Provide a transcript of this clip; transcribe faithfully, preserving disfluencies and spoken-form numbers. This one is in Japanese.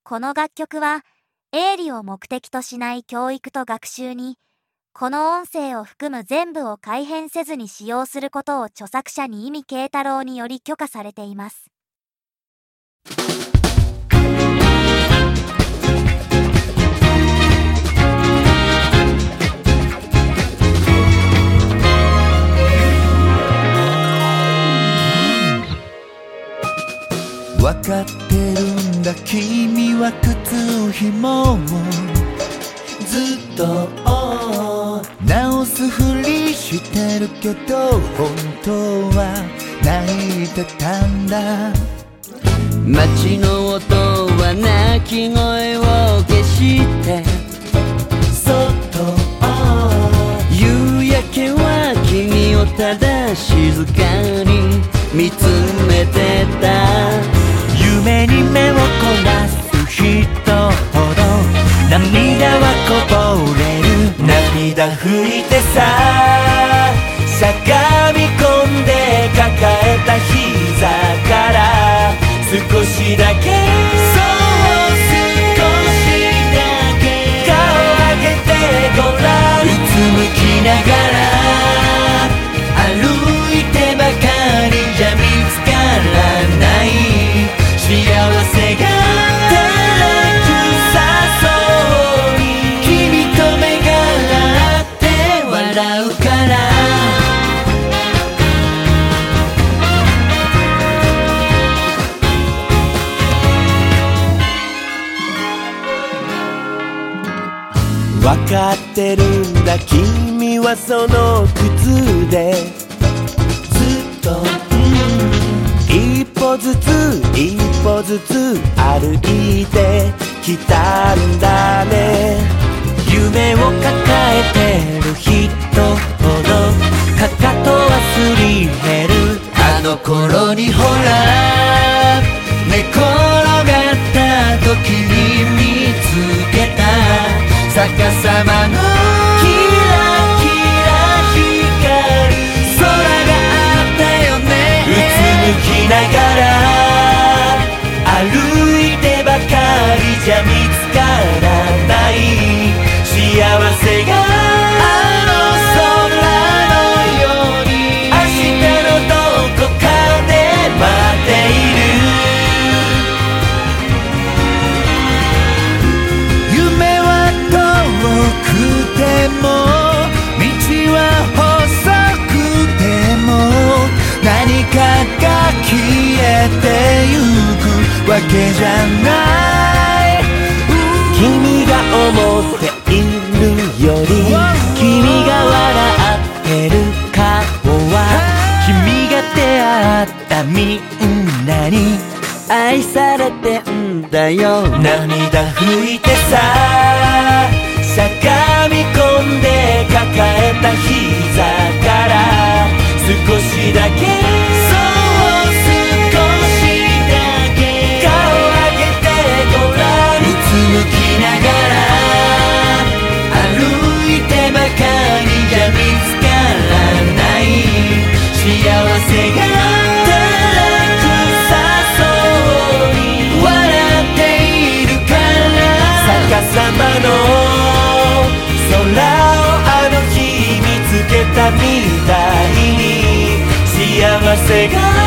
この楽曲は営利を目的としない教育と学習に、この音声を含む全部を改変せずに使用することを著作者に意味慶太郎により許可されています。 わかってるんだ君は靴ひもをずっと直すふりしてるけど本当は泣いてたんだ。 街の音は泣き声を消してそっと夕焼けは君をただ静かに見つめてた。 夢に目を凝らす人ほど涙はこぼれる。涙拭いてさしゃがみ込んで抱えた膝から少しだけそう少しだけ顔上げてごらん。うつむきながら歩いてばかりじゃ見つからない幸せが照れくさそうに君と目が合って笑うから。わかってるんだ君はその靴でずっと、うん、一歩ずつ一歩ずつ歩いてきたんだね。夢を抱えてる人ほどかかとはすり減る。あの頃にほら寝転がった時に見つけた逆さまのキラキラ光る空があったよね。うつむきながら歩いてばかりじゃ見つからない幸せがあの空のように明日のどこかで待っている。夢は遠くても道は細くても何かが消えてゆくわけじゃない。君が思っているより君が笑ってる顔は君が出会ったみんなに愛されてんだよ。涙拭いてさしゃがみ込んで抱えた膝から少しだけそう少しだけ顔上げてごらん。うつむきながら歩いてばかりじゃ見つからない幸せが照れくさそうに笑っているから逆さまの空をあの日見つけたみたいに幸せが